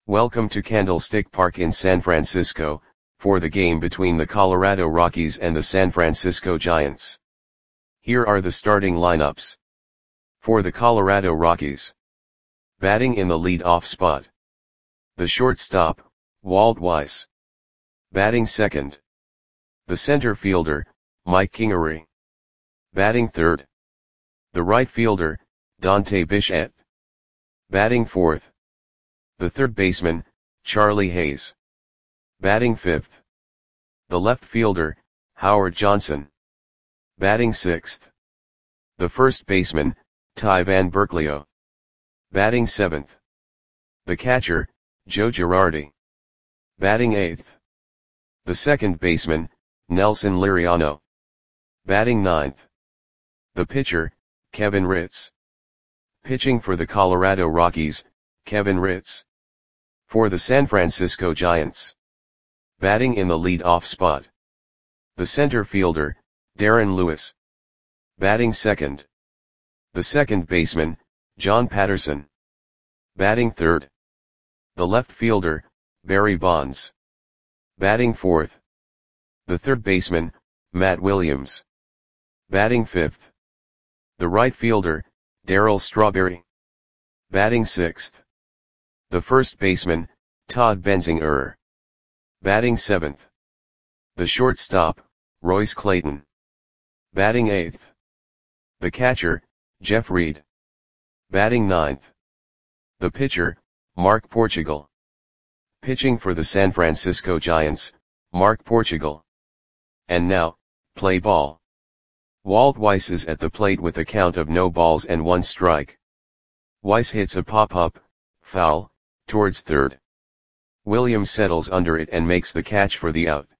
Welcome to Candlestick Park in San Francisco, for the game between the Colorado Rockies and the San Francisco Giants. Here are the starting lineups. For the Colorado Rockies. Batting in the lead-off spot. The shortstop, Walt Weiss. Batting second. The center fielder, Mike Kingery. Batting third. The right fielder, Dante Bichette. Batting fourth. The third baseman, Charlie Hayes. Batting fifth. The left fielder, Howard Johnson. Batting sixth. The first baseman, Ty Vanberkleo. Batting seventh. The catcher, Joe Girardi. Batting eighth. The second baseman, Nelson Liriano. Batting ninth. The pitcher, Kevin Ritz. Pitching for the Colorado Rockies, Kevin Ritz. For the San Francisco Giants. Batting in the lead-off spot. The center fielder, Darren Lewis. Batting second. The second baseman, John Patterson. Batting third. The left fielder, Barry Bonds. Batting fourth. The third baseman, Matt Williams. Batting fifth. The right fielder, Darryl Strawberry. Batting sixth. The first baseman, Todd Benzinger. Batting seventh. The shortstop, Royce Clayton. Batting eighth. The catcher, Jeff Reed. Batting ninth. The pitcher, Mark Portugal. Pitching for the San Francisco Giants, Mark Portugal. And now, play ball. Walt Weiss is at the plate with a count of no balls and one strike. Weiss hits a pop-up, foul, towards third. Williams settles under it and makes the catch for the out.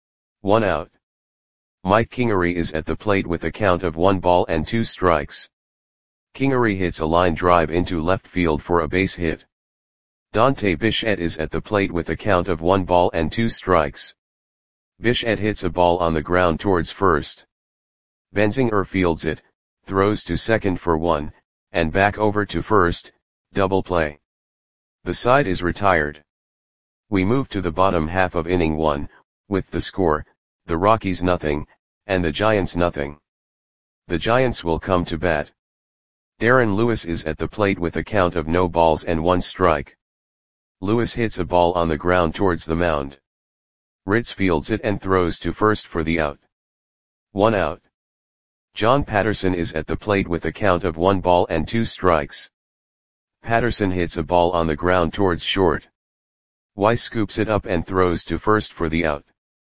1 out. Mike Kingery is at the plate with a count of 1 ball and 2 strikes. Kingery hits a line drive into left field for a base hit. Dante Bichette is at the plate with a count of 1 ball and 2 strikes. Bichette hits a ball on the ground towards first. Benzinger fields it, throws to second for 1, and back over to first, double play. The side is retired. We move to the bottom half of inning 1, with the score, the Rockies nothing, and the Giants nothing. The Giants will come to bat. Darren Lewis is at the plate with a count of no balls and 1 strike. Lewis hits a ball on the ground towards the mound. Ritz fields it and throws to first for the out. 1 out. John Patterson is at the plate with a count of 1 ball and 2 strikes. Patterson hits a ball on the ground towards short. Weiss scoops it up and throws to first for the out.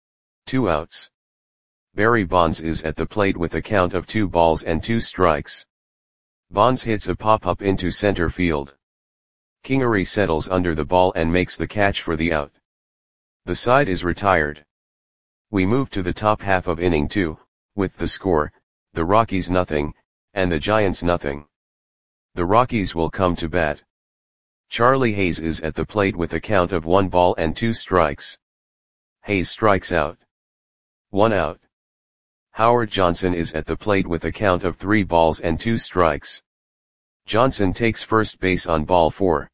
2 outs. Barry Bonds is at the plate with a count of 2 balls and 2 strikes. Bonds hits a pop-up into center field. Kingery settles under the ball and makes the catch for the out. The side is retired. We move to the top half of inning 2, with the score, the Rockies nothing, and the Giants nothing. The Rockies will come to bat. Charlie Hayes is at the plate with a count of 1 ball and 2 strikes. Hayes strikes out. 1 out. Howard Johnson is at the plate with a count of 3 balls and 2 strikes. Johnson takes first base on ball 4.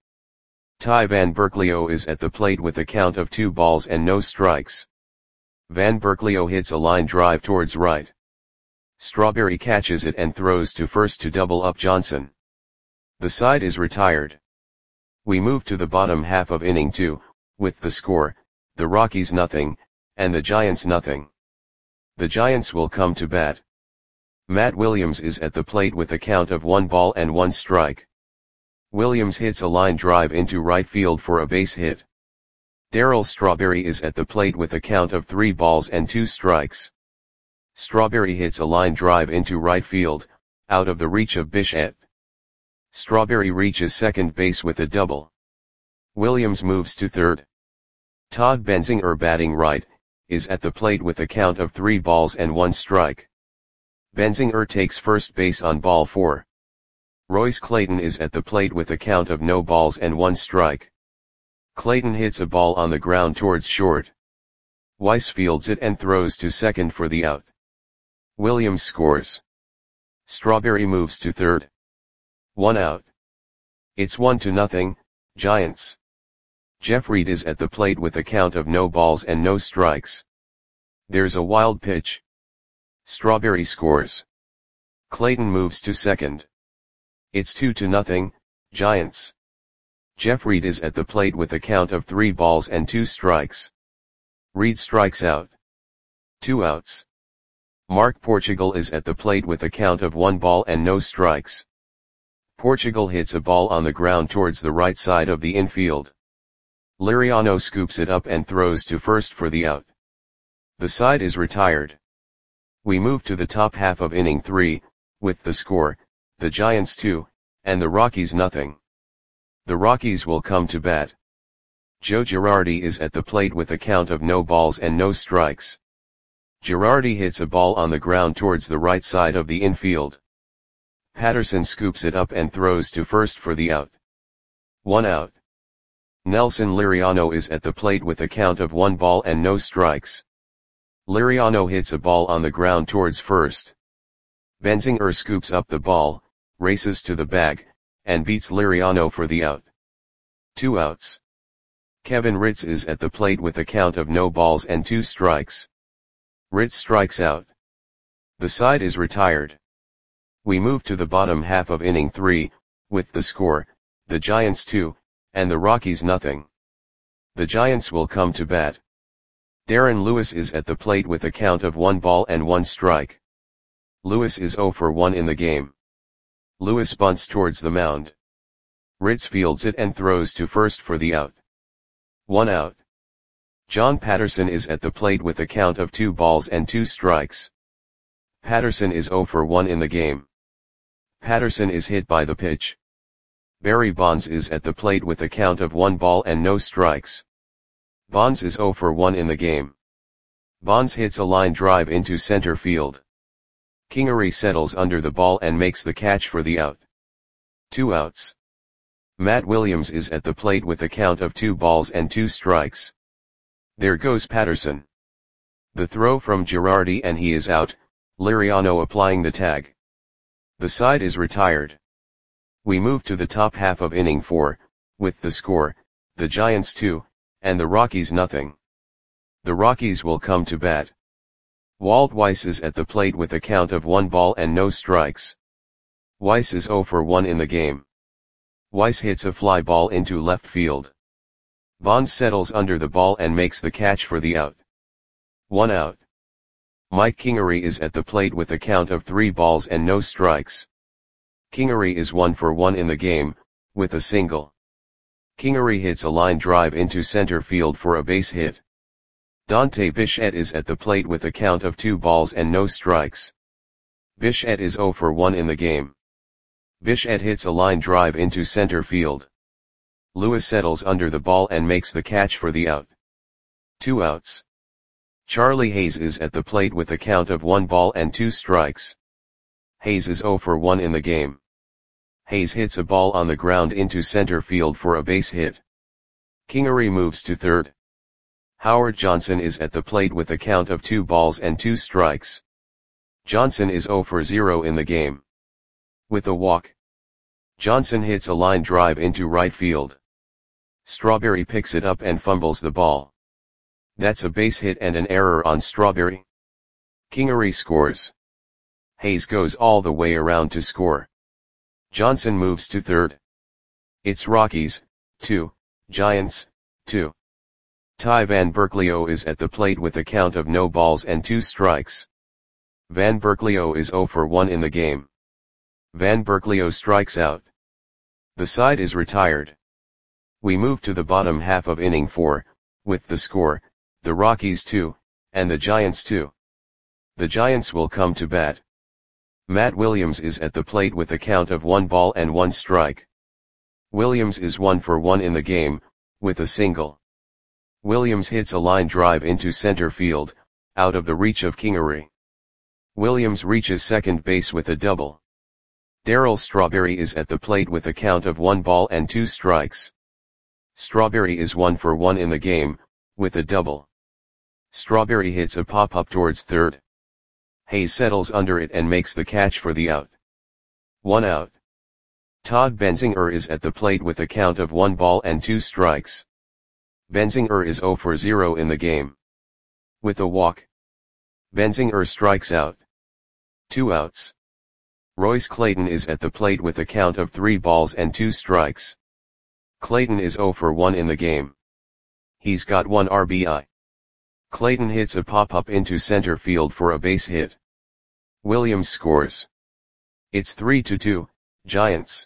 Ty Vanberkleo is at the plate with a count of 2 balls and no strikes. Vanberkleo hits a line drive towards right. Strawberry catches it and throws to first to double up Johnson. The side is retired. We move to the bottom half of inning 2, with the score, the Rockies nothing, and the Giants nothing. The Giants will come to bat. Matt Williams is at the plate with a count of 1 ball and 1 strike. Williams hits a line drive into right field for a base hit. Darryl Strawberry is at the plate with a count of 3 balls and 2 strikes. Strawberry hits a line drive into right field, out of the reach of Bichette. Strawberry reaches second base with a double. Williams moves to third. Todd Benzinger, batting right, is at the plate with a count of 3 balls and 1 strike. Benzinger takes first base on ball 4. Royce Clayton is at the plate with a count of no balls and 1 strike. Clayton hits a ball on the ground towards short. Weiss fields it and throws to second for the out. Williams scores. Strawberry moves to third. 1 out. It's 1-0, Giants. Jeff Reed is at the plate with a count of no balls and no strikes. There's a wild pitch. Strawberry scores. Clayton moves to second. It's 2-0, Giants. Jeff Reed is at the plate with a count of 3 balls and 2 strikes. Reed strikes out. 2 outs. Mark Portugal is at the plate with a count of 1 ball and no strikes. Portugal hits a ball on the ground towards the right side of the infield. Liriano scoops it up and throws to first for the out. The side is retired. We move to the top half of inning 3, with the score, the Giants 2, and the Rockies nothing. The Rockies will come to bat. Joe Girardi is at the plate with a count of no balls and no strikes. Girardi hits a ball on the ground towards the right side of the infield. Patterson scoops it up and throws to first for the out. 1 out. Nelson Liriano is at the plate with a count of 1 ball and no strikes. Liriano hits a ball on the ground towards first. Benzinger scoops up the ball, races to the bag, and beats Liriano for the out. 2 outs. Kevin Ritz is at the plate with a count of no balls and 2 strikes. Ritz strikes out. The side is retired. We move to the bottom half of inning 3, with the score, the Giants 2, and the Rockies nothing. The Giants will come to bat. Darren Lewis is at the plate with a count of 1 ball and 1 strike. Lewis is 0 for 1 in the game. Lewis bunts towards the mound. Ritz fields it and throws to first for the out. 1 out. John Patterson is at the plate with a count of 2 balls and 2 strikes. Patterson is 0 for 1 in the game. Patterson is hit by the pitch. Barry Bonds is at the plate with a count of 1 ball and no strikes. Bonds is 0 for 1 in the game. Bonds hits a line drive into center field. Kingery settles under the ball and makes the catch for the out. 2 outs. Matt Williams is at the plate with a count of 2 balls and 2 strikes. There goes Patterson. The throw from Girardi and he is out, Liriano applying the tag. The side is retired. We move to the top half of inning 4, with the score, the Giants 2, and the Rockies nothing. The Rockies will come to bat. Walt Weiss is at the plate with a count of 1 ball and no strikes. Weiss is 0 for 1 in the game. Weiss hits a fly ball into left field. Bonds settles under the ball and makes the catch for the out. 1 out. Mike Kingery is at the plate with a count of 3 balls and no strikes. Kingery is 1 for 1 in the game, with a single. Kingery hits a line drive into center field for a base hit. Dante Bichette is at the plate with a count of 2 balls and no strikes. Bichette is 0 for 1 in the game. Bichette hits a line drive into center field. Lewis settles under the ball and makes the catch for the out. 2 outs. Charlie Hayes is at the plate with a count of 1 ball and 2 strikes. Hayes is 0 for 1 in the game. Hayes hits a ball on the ground into center field for a base hit. Kingery moves to third. Howard Johnson is at the plate with a count of 2 balls and 2 strikes. Johnson is 0 for 0 in the game. With a walk. Johnson hits a line drive into right field. Strawberry picks it up and fumbles the ball. That's a base hit and an error on Strawberry. Kingery scores. Hayes goes all the way around to score. Johnson moves to third. It's Rockies, 2, Giants, 2. Ty Van Berkelio is at the plate with a count of no balls and 2 strikes. Van Berkelio is 0 for 1 in the game. Van Berkelio strikes out. The side is retired. We move to the bottom half of inning 4, with the score, the Rockies 2, and the Giants 2. The Giants will come to bat. Matt Williams is at the plate with a count of 1 ball and 1 strike. Williams is 1 for 1 in the game, with a single. Williams hits a line drive into center field, out of the reach of Kingery. Williams reaches second base with a double. Darryl Strawberry is at the plate with a count of 1 ball and 2 strikes. Strawberry is 1 for 1 in the game, with a double. Strawberry hits a pop-up towards third. Hayes settles under it and makes the catch for the out. 1 out. Todd Benzinger is at the plate with a count of 1 ball and 2 strikes. Benzinger is 0 for 0 in the game. With a walk, Benzinger strikes out. 2 outs. Royce Clayton is at the plate with a count of 3 balls and 2 strikes. Clayton is 0 for 1 in the game. He's got 1 RBI. Clayton hits a pop-up into center field for a base hit. Williams scores. It's 3-2, Giants.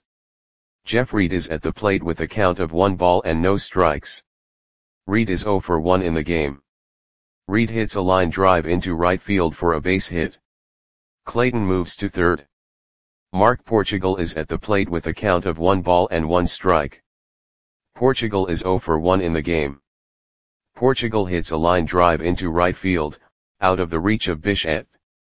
Jeff Reed is at the plate with a count of 1 ball and no strikes. Reed is 0 for 1 in the game. Reed hits a line drive into right field for a base hit. Clayton moves to third. Mark Portugal is at the plate with a count of 1 ball and 1 strike. Portugal is 0 for 1 in the game. Portugal hits a line drive into right field, out of the reach of Bichette.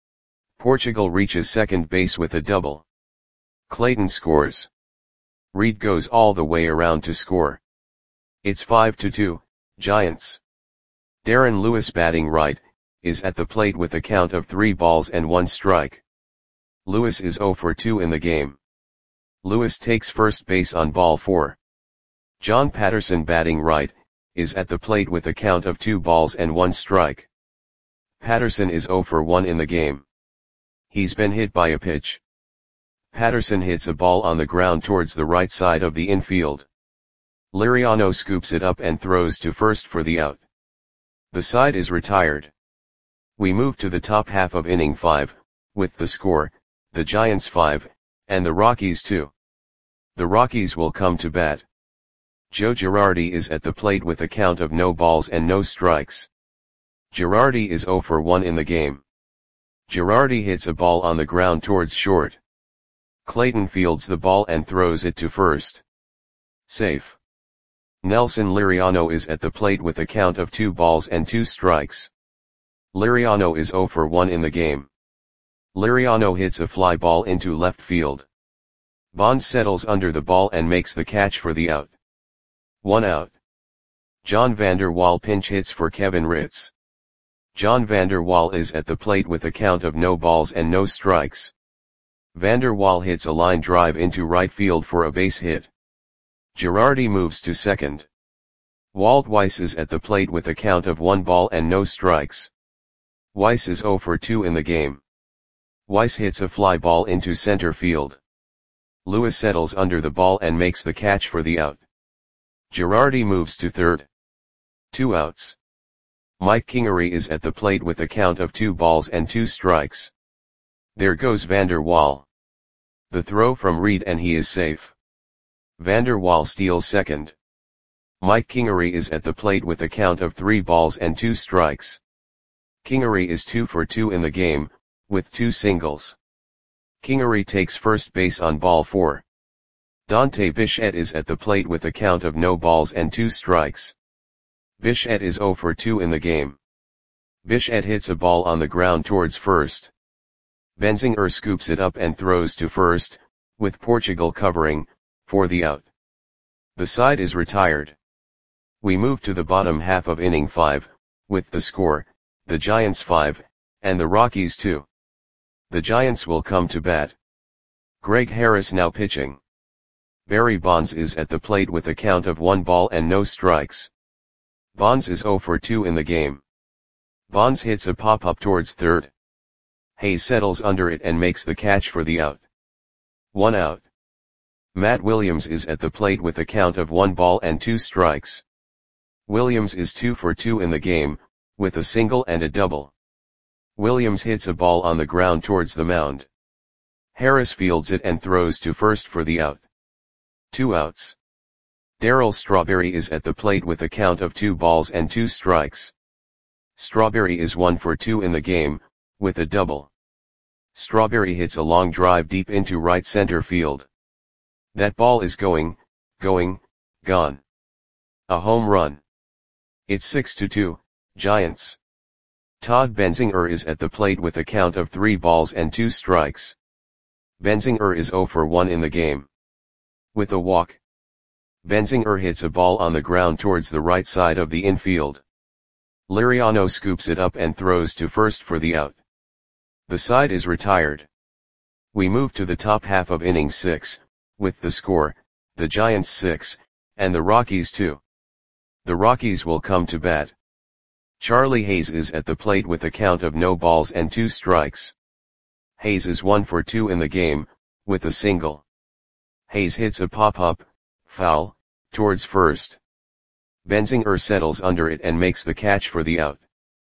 Portugal reaches second base with a double. Clayton scores. Reed goes all the way around to score. It's 5-2, Giants. Darren Lewis, batting right, is at the plate with a count of 3 balls and 1 strike. Lewis is 0 for 2 in the game. Lewis takes first base on ball 4. John Patterson, batting right, is at the plate with a count of 2 balls and 1 strike. Patterson is 0 for 1 in the game. He's been hit by a pitch. Patterson hits a ball on the ground towards the right side of the infield. Liriano scoops it up and throws to first for the out. The side is retired. We move to the top half of inning 5, with the score, the Giants 5, and the Rockies 2. The Rockies will come to bat. Joe Girardi is at the plate with a count of no balls and no strikes. Girardi is 0 for 1 in the game. Girardi hits a ball on the ground towards short. Clayton fields the ball and throws it to first. Safe. Nelson Liriano is at the plate with a count of 2 balls and 2 strikes. Liriano is 0 for 1 in the game. Liriano hits a fly ball into left field. Bonds settles under the ball and makes the catch for the out. 1 out. John Vander Wal pinch hits for Kevin Ritz. John Vander Wal is at the plate with a count of no balls and no strikes. Vander Wal hits a line drive into right field for a base hit. Girardi moves to second. Walt Weiss is at the plate with a count of 1 ball and no strikes. Weiss is 0 for 2 in the game. Weiss hits a fly ball into center field. Lewis settles under the ball and makes the catch for the out. Girardi moves to third. 2 outs. Mike Kingery is at the plate with a count of 2 balls and 2 strikes. There goes Vander Wal. The throw from Reed and he is safe. Vander Wal steals second. Mike Kingery is at the plate with a count of 3 balls and 2 strikes. Kingery is 2 for 2 in the game, with 2 singles. Kingery takes first base on ball 4. Dante Bichette is at the plate with a count of no balls and 2 strikes. Bichette is 0 for 2 in the game. Bichette hits a ball on the ground towards first. Benzinger scoops it up and throws to first, with Portugal covering, for the out. The side is retired. We move to the bottom half of inning 5, with the score, the Giants 5, and the Rockies 2. The Giants will come to bat. Greg Harris now pitching. Barry Bonds is at the plate with a count of 1 ball and no strikes. Bonds is 0 for 2 in the game. Bonds hits a pop-up towards third. Hayes settles under it and makes the catch for the out. 1 out. Matt Williams is at the plate with a count of 1 ball and 2 strikes. Williams is 2 for 2 in the game, with a single and a double. Williams hits a ball on the ground towards the mound. Harris fields it and throws to first for the out. 2 outs. Darryl Strawberry is at the plate with a count of 2 balls and 2 strikes. Strawberry is 1 for 2 in the game, with a double. Strawberry hits a long drive deep into right center field. That ball is going, gone. A home run. It's 6-2, Giants. Todd Benzinger is at the plate with a count of 3 balls and 2 strikes. Benzinger is 0 for 1 in the game. With a walk, Benzinger hits a ball on the ground towards the right side of the infield. Liriano scoops it up and throws to first for the out. The side is retired. We move to the top half of inning 6, with the score, the Giants 6, and the Rockies 2. The Rockies will come to bat. Charlie Hayes is at the plate with a count of no balls and 2 strikes. Hayes is 1 for 2 in the game, with a single. Hayes hits a pop-up, foul, towards first. Benzinger settles under it and makes the catch for the out.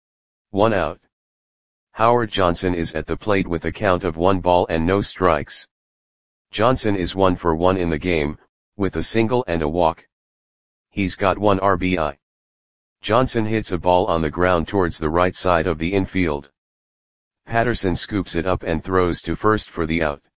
1 out. Howard Johnson is at the plate with a count of 1 ball and no strikes. Johnson is 1 for 1 in the game, with a single and a walk. He's got 1 RBI. Johnson hits a ball on the ground towards the right side of the infield. Patterson scoops it up and throws to first for the out.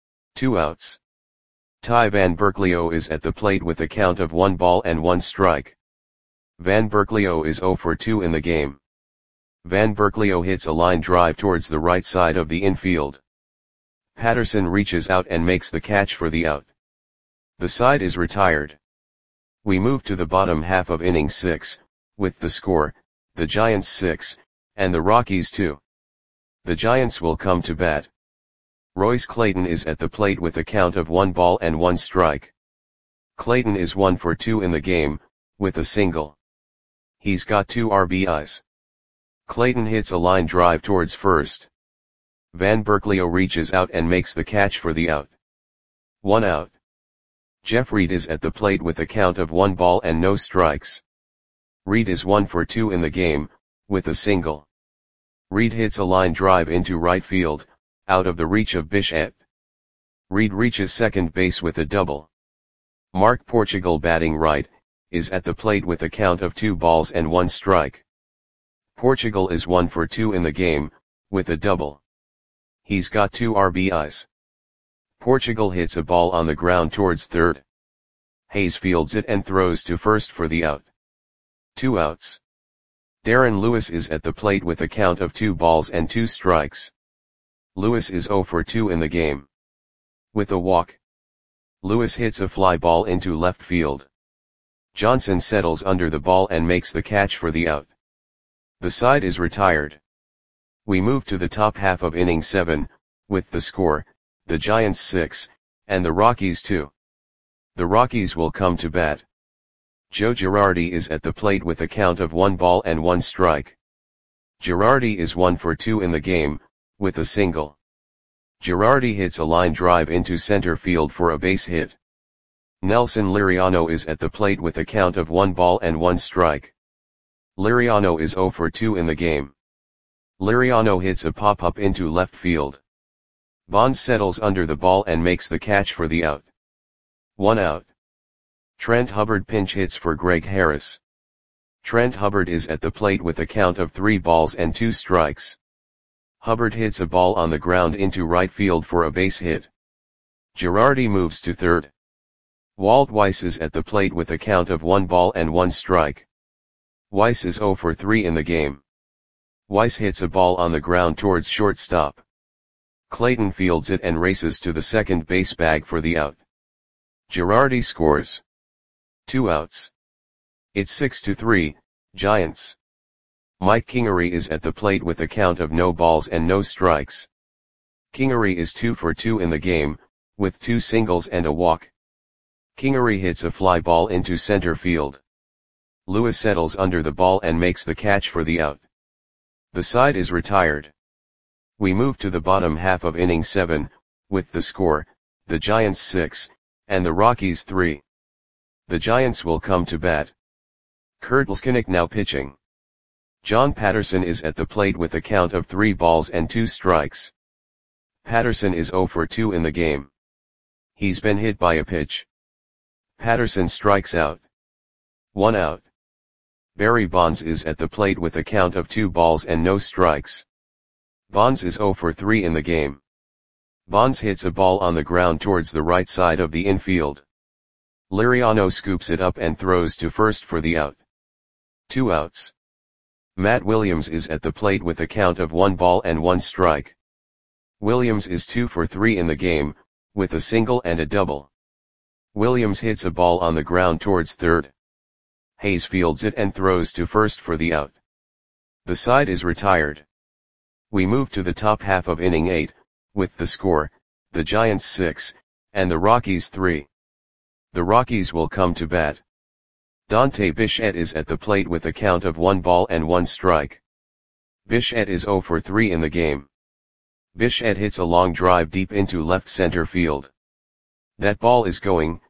2 outs. Ty Van Berkelio is at the plate with a count of 1 ball and 1 strike. Van Berkelio is 0 for 2 in the game. Van Berkelio hits a line drive towards the right side of the infield. Patterson reaches out and makes the catch for the out. The side is retired. We move to the bottom half of inning 6, with the score, the Giants 6, and the Rockies 2. The Giants will come to bat. Royce Clayton is at the plate with a count of 1 ball and 1 strike. Clayton is 1 for 2 in the game, with a single. He's got 2 RBIs. Clayton hits a line drive towards first. Van Berkelio reaches out and makes the catch for the out. 1 out. Jeff Reed is at the plate with a count of 1 ball and no strikes. Reed is 1 for 2 in the game, with a single. Reed hits a line drive into right field, out of the reach of Bichette. Reed reaches second base with a double. Mark Portugal, batting right, is at the plate with a count of 2 balls and 1 strike. Portugal is 1 for 2 in the game, with a double. He's got 2 RBIs. Portugal hits a ball on the ground towards third. Hayes fields it and throws to first for the out. 2 outs. Darren Lewis is at the plate with a count of 2 balls and 2 strikes. Lewis is 0 for 2 in the game. With a walk. Lewis hits a fly ball into left field. Johnson settles under the ball and makes the catch for the out. The side is retired. We move to the top half of inning 7, with the score, the Giants 6, and the Rockies 2. The Rockies will come to bat. Joe Girardi is at the plate with a count of 1 ball and 1 strike. Girardi is 1 for 2 in the game, with a single. Girardi hits a line drive into center field for a base hit. Nelson Liriano is at the plate with a count of 1 ball and 1 strike. Liriano is 0 for 2 in the game. Liriano hits a pop-up into left field. Bonds settles under the ball and makes the catch for the out. 1 out. Trent Hubbard pinch hits for Greg Harris. Trent Hubbard is at the plate with a count of 3 balls and 2 strikes. Hubbard hits a ball on the ground into right field for a base hit. Girardi moves to third. Walt Weiss is at the plate with a count of 1 ball and 1 strike. Weiss is 0 for 3 in the game. Weiss hits a ball on the ground towards shortstop. Clayton fields it and races to the second base bag for the out. Girardi scores. 2 outs. It's 6-3, Giants. Mike Kingery is at the plate with a count of no balls and no strikes. Kingery is 2 for 2 in the game, with 2 singles and a walk. Kingery hits a fly ball into center field. Lewis settles under the ball and makes the catch for the out. The side is retired. We move to the bottom half of inning 7, with the score, the Giants 6, and the Rockies 3. The Giants will come to bat. Kurt Leskinick now pitching. John Patterson is at the plate with a count of 3 balls and 2 strikes. Patterson is 0 for 2 in the game. He's been hit by a pitch. Patterson strikes out. 1 out. Barry Bonds is at the plate with a count of 2 balls and no strikes. Bonds is 0 for 3 in the game. Bonds hits a ball on the ground towards the right side of the infield. Liriano scoops it up and throws to first for the out. 2 outs. Matt Williams is at the plate with a count of 1 ball and 1 strike. Williams is 2 for 3 in the game, with a single and a double. Williams hits a ball on the ground towards third. Hayes fields it and throws to first for the out. The side is retired. We move to the top half of inning 8, with the score, the Giants 6, and the Rockies 3. The Rockies will come to bat. Dante Bichette is at the plate with a count of 1 ball and 1 strike. Bichette is 0 for 3 in the game. Bichette hits a long drive deep into left center field. That ball is gone.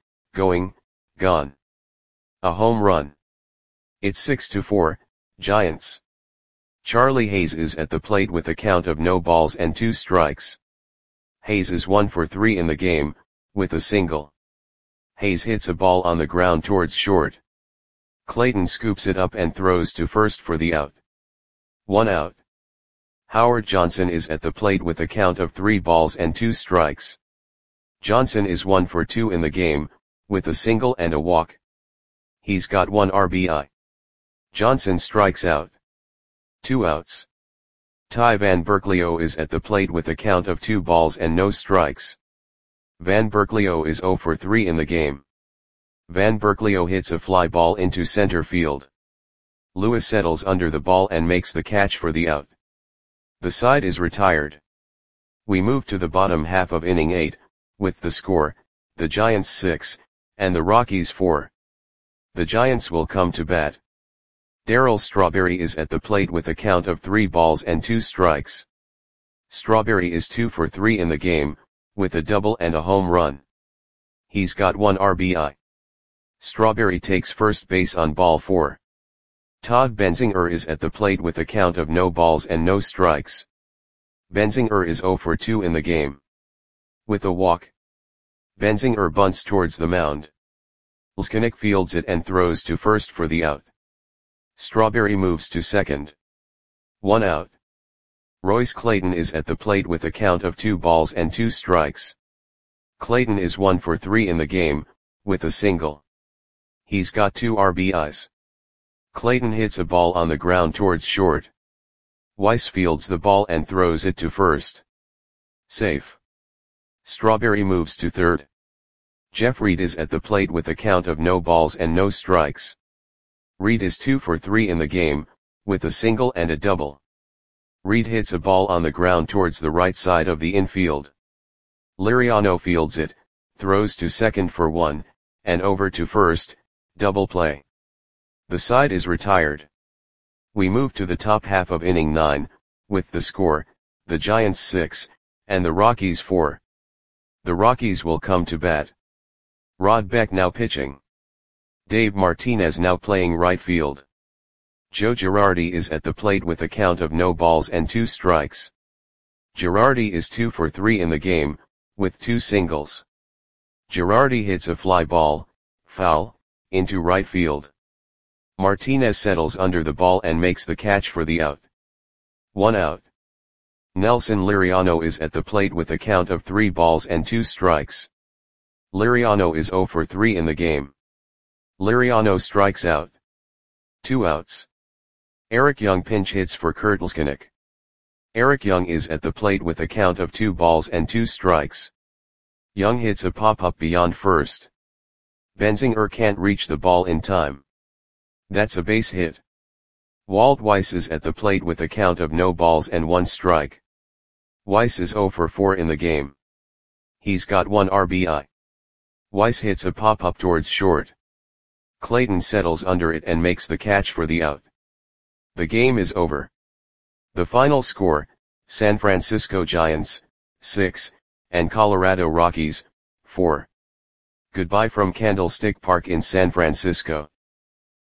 A home run. It's 6-4, Giants. Charlie Hayes is at the plate with a count of no balls and 2 strikes. Hayes is 1 for 3 in the game, with a single. Hayes hits a ball on the ground towards short. Clayton scoops it up and throws to first for the out. 1 out. Howard Johnson is at the plate with a count of 3 balls and 2 strikes. Johnson is 1 for 2 in the game, with a single and a walk. He's got 1 RBI. Johnson strikes out. 2 outs. Ty Van Berkelio is at the plate with a count of 2 balls and no strikes. Van Berkelio is 0 for 3 in the game. Van Berkelio hits a fly ball into center field. Lewis settles under the ball and makes the catch for the out. The side is retired. We move to the bottom half of inning 8, with the score, the Giants 6, and the Rockies 4. The Giants will come to bat. Darryl Strawberry is at the plate with a count of 3 balls and 2 strikes. Strawberry is 2 for 3 in the game, with a double and a home run. He's got 1 RBI. Strawberry takes first base on ball 4. Todd Benzinger is at the plate with a count of no balls and no strikes. Benzinger is 0 for 2 in the game. With a walk. Benzinger bunts towards the mound. Leskinick fields it and throws to first for the out. Strawberry moves to second. 1 out. Royce Clayton is at the plate with a count of 2 balls and 2 strikes. Clayton is 1 for 3 in the game, with a single. He's got 2 RBIs. Clayton hits a ball on the ground towards short. Weiss fields the ball and throws it to first. Safe. Strawberry moves to third. Jeff Reed is at the plate with a count of no balls and no strikes. Reed is 2 for 3 in the game, with a single and a double. Reed hits a ball on the ground towards the right side of the infield. Liriano fields it, throws to second for 1, and over to first, double play. The side is retired. We move to the top half of inning 9, with the score, the Giants 6, and the Rockies 4. The Rockies will come to bat. Rod Beck now pitching. Dave Martinez now playing right field. Joe Girardi is at the plate with a count of no balls and 2 strikes. Girardi is 2 for 3 in the game, with 2 singles. Girardi hits a fly ball, foul, into right field. Martinez settles under the ball and makes the catch for the out. 1 out. Nelson Liriano is at the plate with a count of 3 balls and 2 strikes. Liriano is 0 for 3 in the game. Liriano strikes out. 2 outs. Eric Young pinch hits for Kurt Leskinick. Eric Young is at the plate with a count of 2 balls and 2 strikes. Young hits a pop-up beyond first. Benzinger can't reach the ball in time. That's a base hit. Walt Weiss is at the plate with a count of no balls and 1 strike. Weiss is 0 for 4 in the game. He's got 1 RBI. Weiss hits a pop-up towards short. Clayton settles under it and makes the catch for the out. The game is over. The final score, San Francisco Giants, 6, and Colorado Rockies, 4. Goodbye from Candlestick Park in San Francisco.